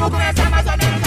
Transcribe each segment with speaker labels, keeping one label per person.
Speaker 1: vou começar mais ou menos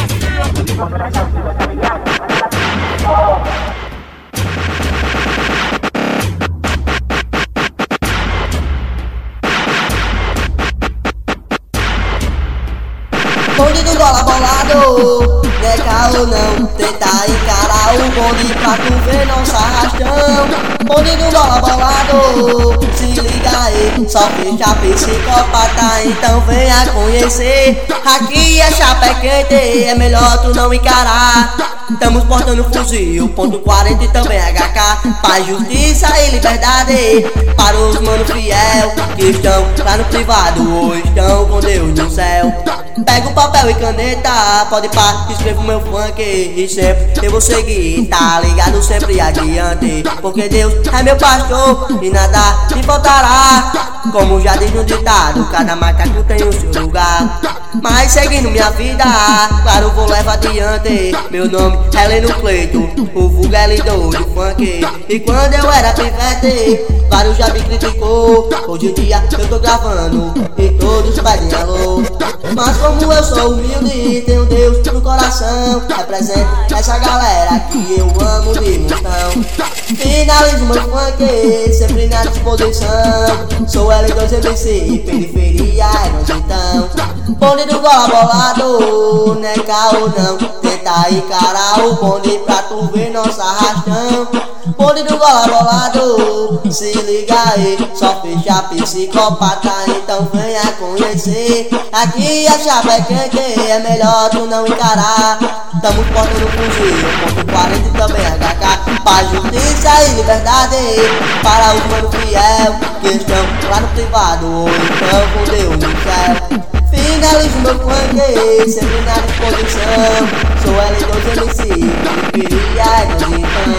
Speaker 2: Bonde do bola bolado, né caô não, tenta encarar o bonde pra tu ver nosso arrastão. Bonde do bola bolado, se liga aí, só fecha psicopata, então venha conhecer. Aqui é chapa quente, é melhor tu não encarar. Estamos portando fuzil, ponto 40 e também HK. Paz, justiça e liberdade para os mano fiel que estão lá no privado ou estão com Deus no céu. Pega o papel e caneta, pode pá, escrevo meu funk e sempre eu vou seguir, tá ligado sempre adiante, porque Deus é meu pastor e nada me faltará. Como já diz no ditado, cada macaco tem o seu lugar. Mas seguindo minha vida, claro vou levar adiante. Meu nome é Leno Cleito, o vulgo é lidor do funk. E quando eu era pivete, vários já me criticou. Hoje em dia eu tô gravando e todos pedem alô. Mas como eu sou humilde e tenho Deus no coração, represento essa galera que eu amo de montão. Finalizo meu funk, sempre na disposição. Sou L2 MC, periferia é nós então. Bonde do bola bolado, né caô não, tenta encarar o bonde pra tu ver nosso arrastão. Bonde do bola bolado, se liga aí, só fecha psicopata, então venha conhecer. Aqui a chapa é quente, é melhor tu não encarar. Tamo portando fuzil, ponto 40 e também HK. Paz, justiça e liberdade para os mano fiel que estão lá no privado ou então com Deus no céu. Finalizo meu funk, sempre na disposição. Sou L2 MC, periferia é nós então.